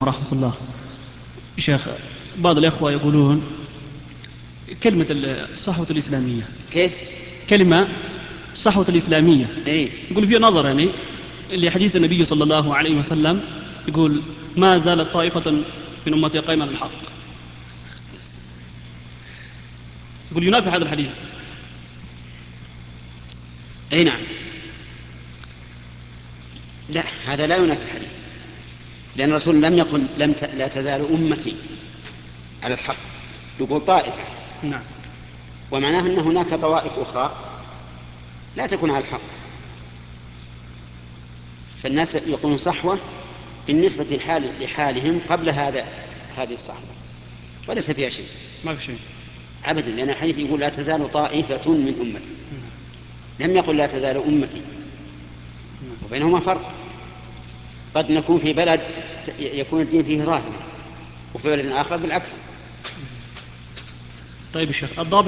ورحمة الله. شيخ، بعض الإخوة يقولون كلمة الصحوة الإسلامية. كيف؟ كلمة الصحوة الإسلامية. إيه؟ يقول فيها نظر يعني لحديث النبي صلى الله عليه وسلم، يقول ما زالت طائفة من أمتي قائمة على الحق. يقول ينافي هذا الحديث. أي نعم. لا، هذا لا ينافي الحديث، لأن الرسول لم يقل لا تزال أمتي على الحق، يقول طائفة. نعم. ومعناه أن هناك طوائف أخرى لا تكون على الحق، فالناس يقولون صحوة بالنسبة لحالهم قبل هذه الصحوة، وليس فيها شيء. ما في شيء أبدا، لأن الحديث يقول لا تزال طائفة من أمتي، لم يقل لا تزال أمتي، وبينهما فرق. قد نكون في بلد يكون الدين فيه ظاهرا، وفي بلد آخر بالعكس. طيب الشيخ، الضابط